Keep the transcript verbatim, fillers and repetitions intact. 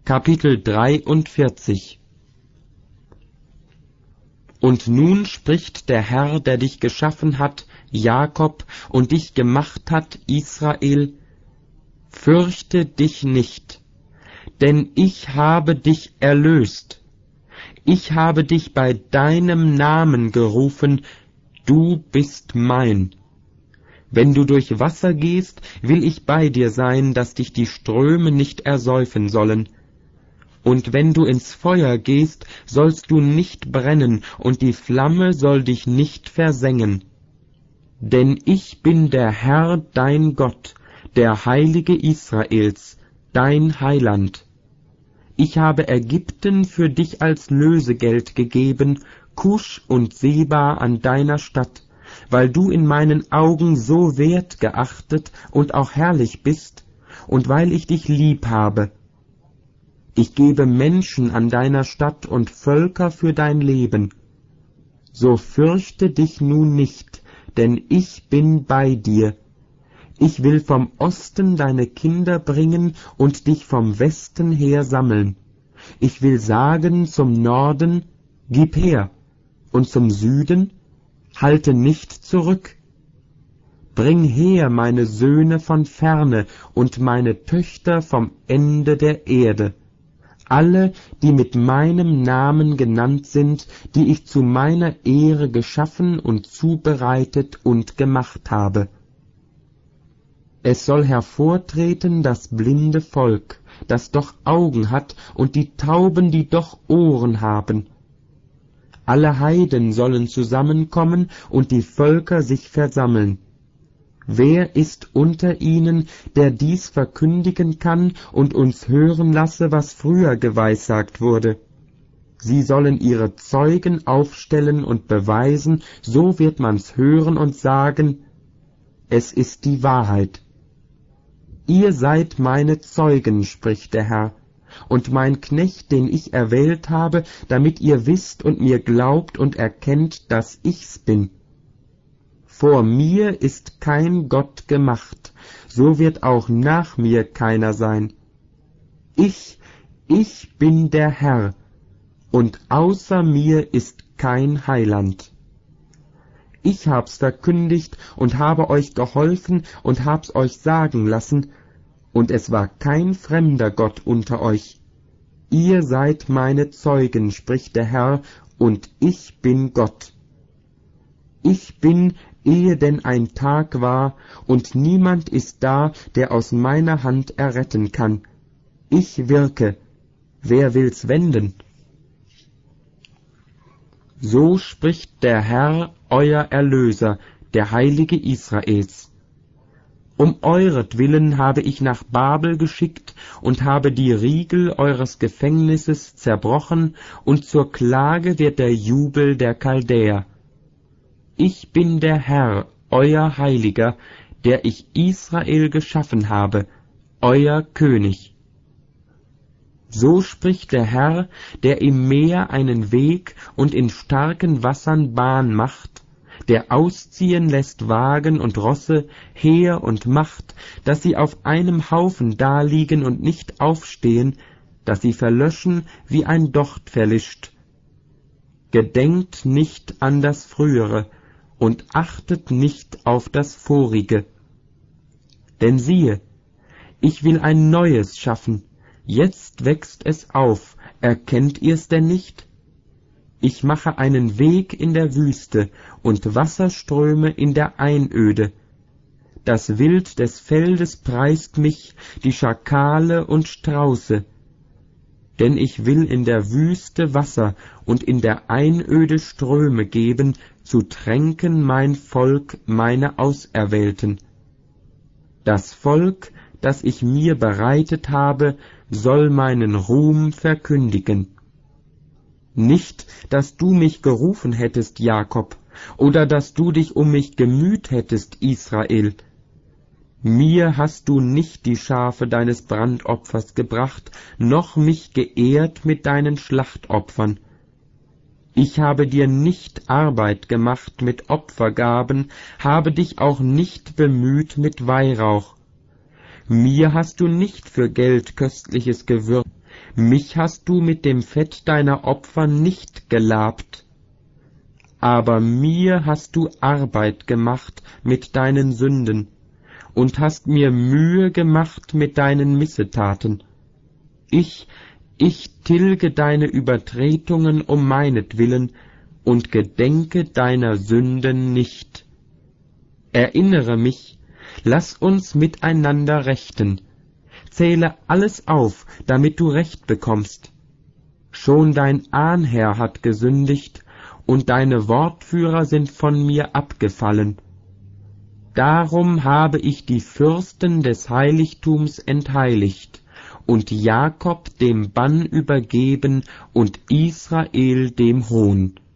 Kapitel dreiundvierzig. Und nun spricht der Herr, der dich geschaffen hat, Jakob, und dich gemacht hat, Israel: Fürchte dich nicht, denn ich habe dich erlöst. Ich habe dich bei deinem Namen gerufen, du bist mein. Wenn du durch Wasser gehst, will ich bei dir sein, dass dich die Ströme nicht ersäufen sollen. Und wenn du ins Feuer gehst, sollst du nicht brennen, und die Flamme soll dich nicht versengen. Denn ich bin der Herr, dein Gott, der Heilige Israels, dein Heiland. Ich habe Ägypten für dich als Lösegeld gegeben, Kusch und Seba an deiner Stadt, weil du in meinen Augen so wert geachtet und auch herrlich bist, und weil ich dich lieb habe. Ich gebe Menschen an deiner Stadt und Völker für dein Leben. So fürchte dich nun nicht, denn ich bin bei dir. Ich will vom Osten deine Kinder bringen und dich vom Westen her sammeln. Ich will sagen zum Norden, gib her, und zum Süden, halte nicht zurück. Bring her meine Söhne von ferne und meine Töchter vom Ende der Erde, alle, die mit meinem Namen genannt sind, die ich zu meiner Ehre geschaffen und zubereitet und gemacht habe. Es soll hervortreten das blinde Volk, das doch Augen hat, und die Tauben, die doch Ohren haben. Alle Heiden sollen zusammenkommen und die Völker sich versammeln. Wer ist unter ihnen, der dies verkündigen kann und uns hören lasse, was früher geweissagt wurde? Sie sollen ihre Zeugen aufstellen und beweisen, so wird man's hören und sagen, es ist die Wahrheit. Ihr seid meine Zeugen, spricht der Herr, und mein Knecht, den ich erwählt habe, damit ihr wisst und mir glaubt und erkennt, dass ich's bin. Vor mir ist kein Gott gemacht, so wird auch nach mir keiner sein. Ich, ich bin der Herr, und außer mir ist kein Heiland. Ich hab's verkündigt und habe euch geholfen und hab's euch sagen lassen, und es war kein fremder Gott unter euch. Ihr seid meine Zeugen, spricht der Herr, und ich bin Gott. Ich bin, ehe denn ein Tag war, und niemand ist da, der aus meiner Hand erretten kann. Ich wirke, wer will's wenden? So spricht der Herr, euer Erlöser, der Heilige Israels. Um euretwillen habe ich nach Babel geschickt und habe die Riegel eures Gefängnisses zerbrochen, und zur Klage wird der Jubel der Chaldäer. Ich bin der Herr, euer Heiliger, der ich Israel geschaffen habe, euer König. So spricht der Herr, der im Meer einen Weg und in starken Wassern Bahn macht, der ausziehen lässt Wagen und Rosse, Heer und Macht, dass sie auf einem Haufen daliegen und nicht aufstehen, dass sie verlöschen, wie ein Docht verlischt. Gedenkt nicht an das Frühere und achtet nicht auf das Vorige. Denn siehe, ich will ein Neues schaffen, jetzt wächst es auf, erkennt ihr's denn nicht? Ich mache einen Weg in der Wüste und Wasserströme in der Einöde. Das Wild des Feldes preist mich, die Schakale und Strauße. Denn ich will in der Wüste Wasser und in der Einöde Ströme geben, zu tränken mein Volk, meine Auserwählten. Das Volk, das ich mir bereitet habe, soll meinen Ruhm verkündigen. Nicht, dass du mich gerufen hättest, Jakob, oder dass du dich um mich gemüht hättest, Israel. Mir hast du nicht die Schafe deines Brandopfers gebracht, noch mich geehrt mit deinen Schlachtopfern. Ich habe dir nicht Arbeit gemacht mit Opfergaben, habe dich auch nicht bemüht mit Weihrauch. Mir hast du nicht für Geld köstliches Gewürz, mich hast du mit dem Fett deiner Opfer nicht gelabt, aber mir hast du Arbeit gemacht mit deinen Sünden und hast mir Mühe gemacht mit deinen Missetaten. Ich, ich tilge deine Übertretungen um meinetwillen und gedenke deiner Sünden nicht. Erinnere mich, lass uns miteinander rechten. Zähle alles auf, damit du Recht bekommst. Schon dein Ahnherr hat gesündigt, und deine Wortführer sind von mir abgefallen. Darum habe ich die Fürsten des Heiligtums entheiligt und Jakob dem Bann übergeben und Israel dem Hohn.